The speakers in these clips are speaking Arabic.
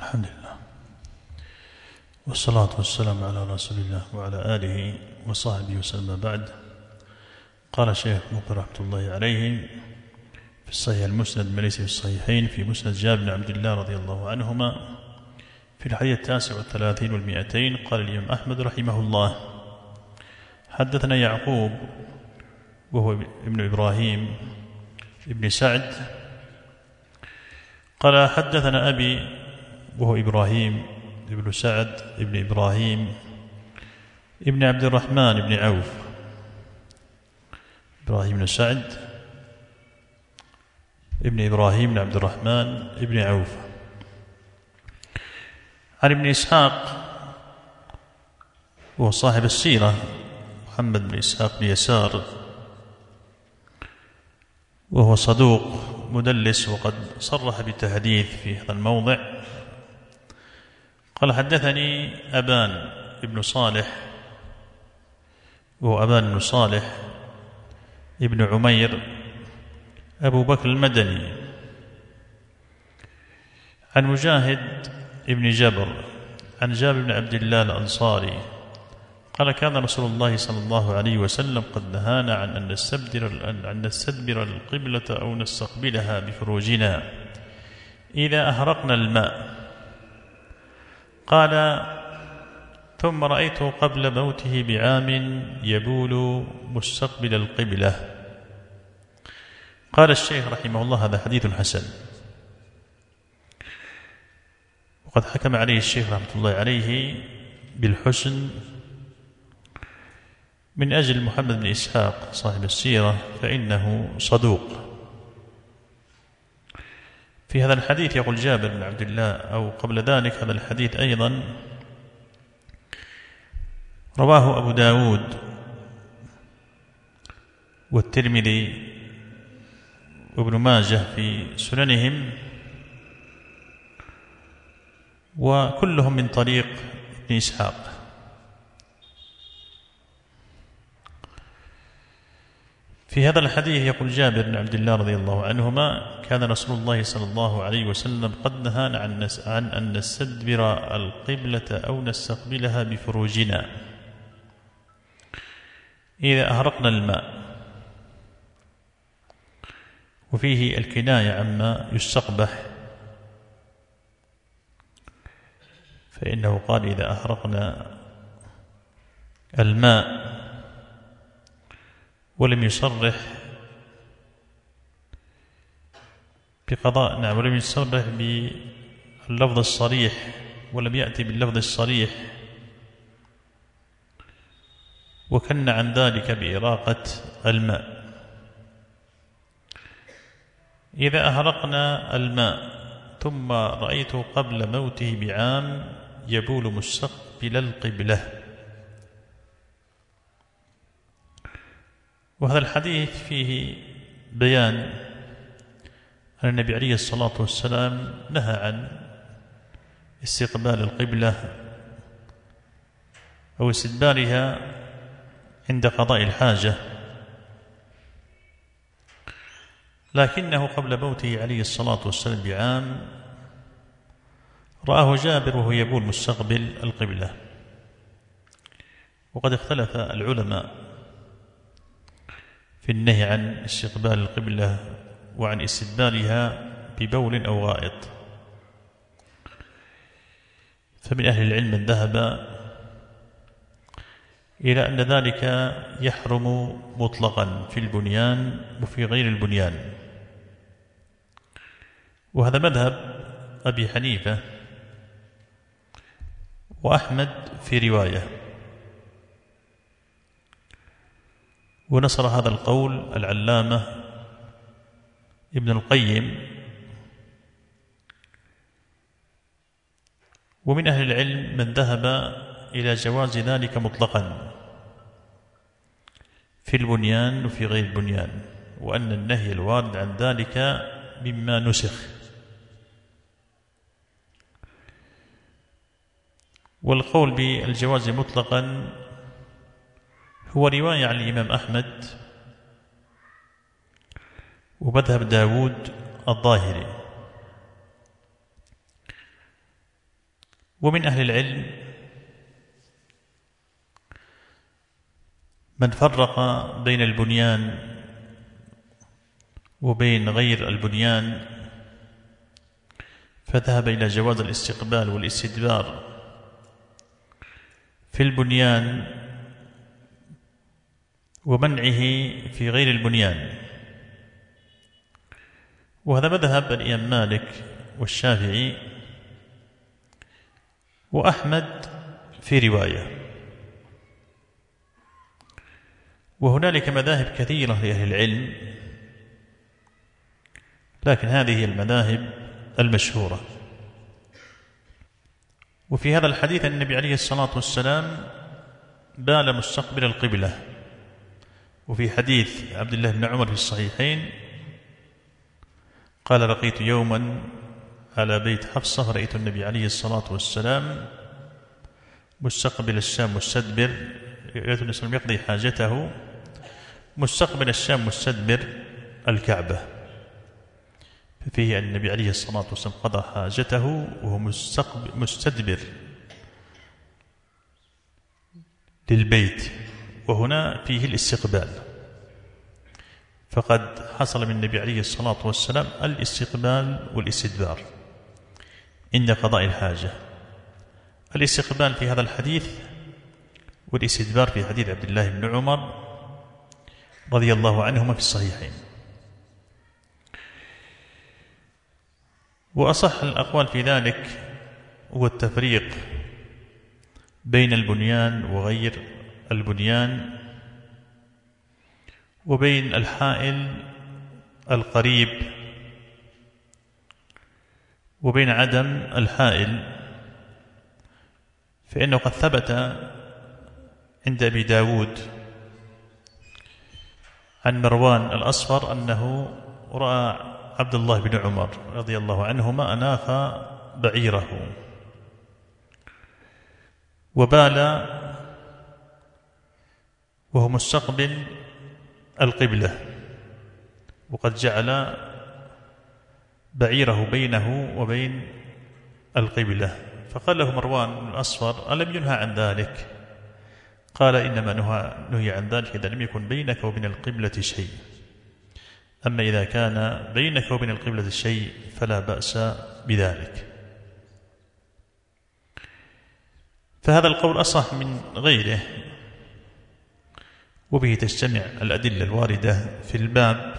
الحمد لله والصلاة والسلام على رسول الله وعلى آله وصحبه وسلم. بعد. قال الشيخ مقبل رحمة الله عليه في الصحيح المسند ما ليس في الصحيحين في مسند جابر بن عبد الله رضي الله عنهما في الحديث 39 و200. قال الإمام أحمد رحمه الله: حدثنا يعقوب وهو ابن إبراهيم ابن سعد قال حدثنا أبي وهو إبراهيم ابن سعد ابن إبراهيم ابن عبد الرحمن بن عوف. إبراهيم بن سعد ابن إبراهيم بن عبد الرحمن ابن عوف. عن ابن إسحاق وهو صاحب السيرة محمد بن إسحاق بن يسار وهو صدوق مدلس وقد صرح بالتحديث في هذا الموضع. قال حدثني أبان ابن صالح وهو أبان بن صالح ابن عمير أبو بكر المدني عن مجاهد ابن جبر عن جابر بن عبد الله الأنصاري قال: كان رسول الله صلى الله عليه وسلم قد نهانا عن أن نستدبر القبلة أو نستقبلها بفروجنا إذا أهرقنا الماء. قال: ثم رأيته قبل موته بعام يبول مستقبل القبلة. قال الشيخ رحمه الله: هذا حديث حسن، وقد حكم عليه الشيخ رحمة الله عليه بالحسن من أجل محمد بن إسحاق صاحب السيرة فإنه صدوق. في هذا الحديث يقول جابر بن عبد الله، أو قبل ذلك هذا الحديث أيضا رواه أبو داود والترمذي وابن ماجه في سننهم، وكلهم من طريق ابن إسحاق. في هذا الحديث يقول جابر بن عبد الله رضي الله عنهما: كان رسول الله صلى الله عليه وسلم قد نهانا عن أن نستدبر القبلة أو نستقبلها بفروجنا إذا أهرقنا الماء. وفيه الكناية عما يستقبح، فإنه قال: إذا أهرقنا الماء، ولم يصرح بقضاء، ولم يصرح باللفظ الصريح، ولم يأتي باللفظ الصريح، وكن عن ذلك بإراقة الماء. إذا أهرقنا الماء ثم رأيته قبل موته بعام يبول مستقبل القبلة. وهذا الحديث فيه بيان أن النبي عليه الصلاة والسلام نهى عن استقبال القبلة أو استدبارها عند قضاء الحاجة، لكنه قبل موته عليه الصلاة والسلام بعام رآه جابر وهو يبول مستقبل القبلة. وقد اختلف العلماء في النهي عن استقبال القبلة وعن استدبارها ببول أو غائط، فمن أهل العلم من ذهب إلى أن ذلك يحرم مطلقا في البنيان وفي غير البنيان، وهذا مذهب أبي حنيفة وأحمد في رواية. ونصر هذا القول العلامة ابن القيم. ومن أهل العلم من ذهب إلى جواز ذلك مطلقا في البنيان وفي غير البنيان، وأن النهي الوارد عن ذلك مما نسخ. والقول بالجواز مطلقا هو رواية عن الإمام أحمد ومذهب داود الظاهري. ومن أهل العلم من فرق بين البنيان وبين غير البنيان، فذهب إلى جواز الاستقبال والاستدبار في البنيان ومنعه في غير البنيان. وهذا مذهب الإمام مالك والشافعي وأحمد في رواية. وهنالك مذاهب كثيرة لأهل العلم، لكن هذه هي المذاهب المشهورة. وفي هذا الحديث النبي عليه الصلاة والسلام بال مستقبل القبلة. وفي حديث عبد الله بن عمر في الصحيحين قال: لقيت يوما على بيت حفصة فرأيت النبي عليه الصلاة والسلام مستقبل الشام مستدبر، يقضي حاجته مستقبل الشام مستدبر الكعبة. فيه أن النبي عليه الصلاة والسلام قضى حاجته وهو مستدبر للبيت، وهنا فيه الاستقبال. فقد حصل من النبي عليه الصلاة والسلام الاستقبال والاستدبار عند قضاء الحاجة. الاستقبال في هذا الحديث والاستدبار في حديث عبد الله بن عمر رضي الله عنهما في الصحيحين. وأصح الأقوال في ذلك هو التفريق بين البنيان وغير البنيان، وبين الحائل القريب وبين عدم الحائل. فإنه قد ثبت عند أبي داود عن مروان الأصفر أنه رأى عبد الله بن عمر رضي الله عنهما أناخ بعيره وبال وهو مستقبل القبلة، وقد جعل بعيره بينه وبين القبلة. فقال له مروان الأصفر: ألم ينهى عن ذلك؟ قال: إنما نهي عن ذلك إذا لم يكن بينك وبين القبلة شيء، أما إذا كان بينك وبين القبلة شيء فلا بأس بذلك. فهذا القول أصح من غيره، وبه تجتمع الأدلة الواردة في الباب.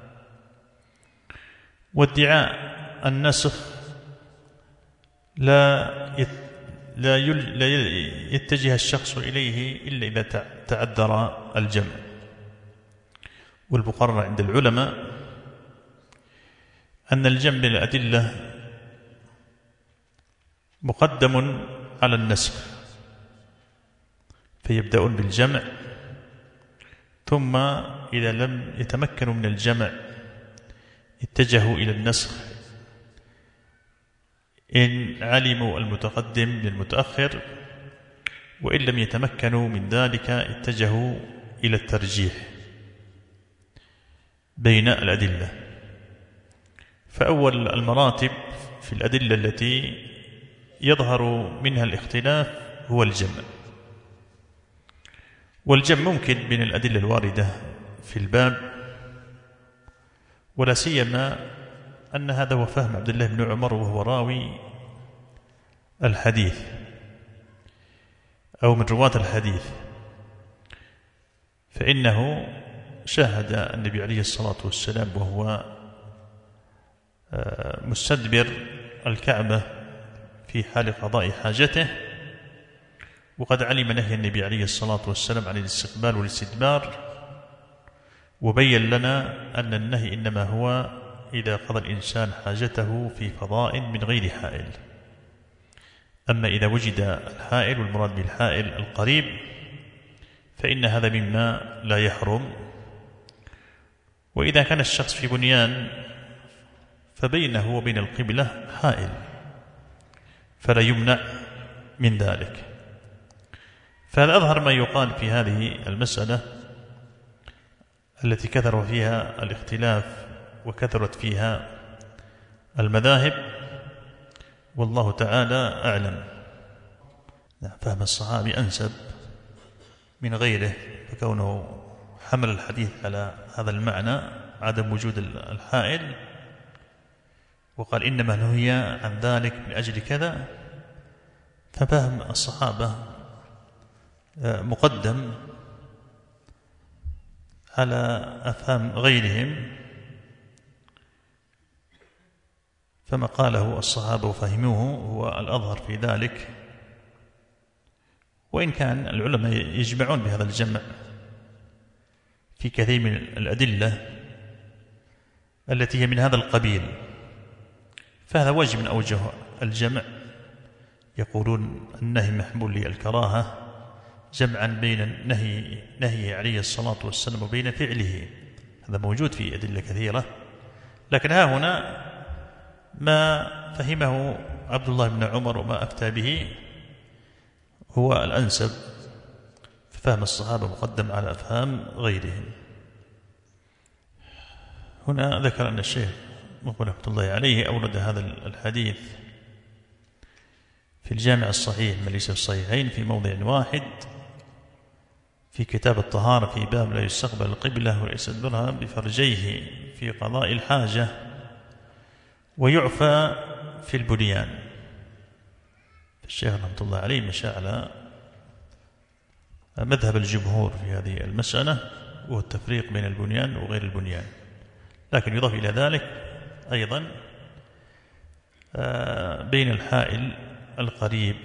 وادعاء النسخ لا يتجه الشخص إليه إلا إذا تعذر الجمع. والمقرر عند العلماء أن الجمع بالأدلة مقدم على النسخ، فيبدأون بالجمع، ثم إذا لم يتمكنوا من الجمع اتجهوا إلى النسخ إن علموا المتقدم للمتأخر، وإن لم يتمكنوا من ذلك اتجهوا إلى الترجيح بين الأدلة. فأول المراتب في الأدلة التي يظهر منها الاختلاف هو الجمع. والجمع ممكن بين الأدلة الواردة في الباب، ولا سيما أن هذا هو فهم عبد الله بن عمر وهو راوي الحديث أو من رواة الحديث، فإنه شاهد النبي عليه الصلاة والسلام وهو مستدبر الكعبة في حال قضاء حاجته، وقد علم نهي النبي عليه الصلاة والسلام عن الاستقبال والاستدبار، وبين لنا أن النهي إنما هو إذا قضى الإنسان حاجته في فضاء من غير حائل. أما إذا وجد الحائل، والمراد بالحائل القريب، فإن هذا مما لا يحرم. وإذا كان الشخص في بنيان فبينه وبين القبلة حائل فلا يمنع من ذلك. فهذا أظهر ما يقال في هذه المسألة التي كثر فيها الاختلاف وكثرت فيها المذاهب، والله تعالى أعلم. فهم الصحابي أنسب من غيره، فكونه حمل الحديث على هذا المعنى عدم وجود الحائل وقال إنما نهي عن ذلك من أجل كذا، ففهم الصحابة مقدم على أفهام غيرهم، فما قاله الصحابة وفهموه هو الأظهر في ذلك، وإن كان العلماء يجمعون بهذا الجمع في كثير من الأدلة التي هي من هذا القبيل، فهذا وجه من أوجه الجمع. يقولون النهي محمول للكراهة جمعا بين نهيه عليه الصلاة والسلام وبين فعله، هذا موجود في أدلة كثيرة، لكن ها هنا ما فهمه عبد الله بن عمر وما أفتى به هو الأنسب، ففهم الصحابة مقدم على أفهام غيرهم. هنا ذكر أن الشيخ مقبل رحمة الله عليه أورد هذا الحديث في الجامع الصحيح من ليس الصحيحين في موضع واحد في كتاب الطهارة في باب لا يستقبل القبلة ويستدبرها بفرجيه في قضاء الحاجة ويعفى في البنيان. الشيخ رحمة الله عليه مشى على مذهب الجمهور في هذه المسألة، وهو التفريق بين البنيان وغير البنيان، لكن يضاف إلى ذلك أيضا بين الحائل القريب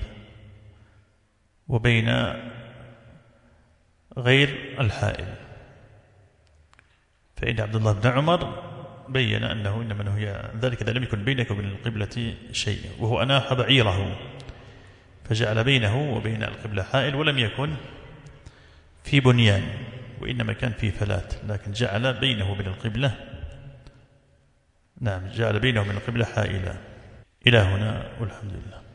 وبين غير الحائل، فإن عبد الله بن عمر بين أنه إنما نهي ذلك إذا لم يكن بينك وبين القبلة شيء، وهو أناح بعيره فجعل بينه وبين القبلة حائل ولم يكن في بنيان، وإنما كان في فلات، لكن جعل بينه وبين القبلة جعل بينه وبين القبلة حائلا. إلى هنا والحمد لله.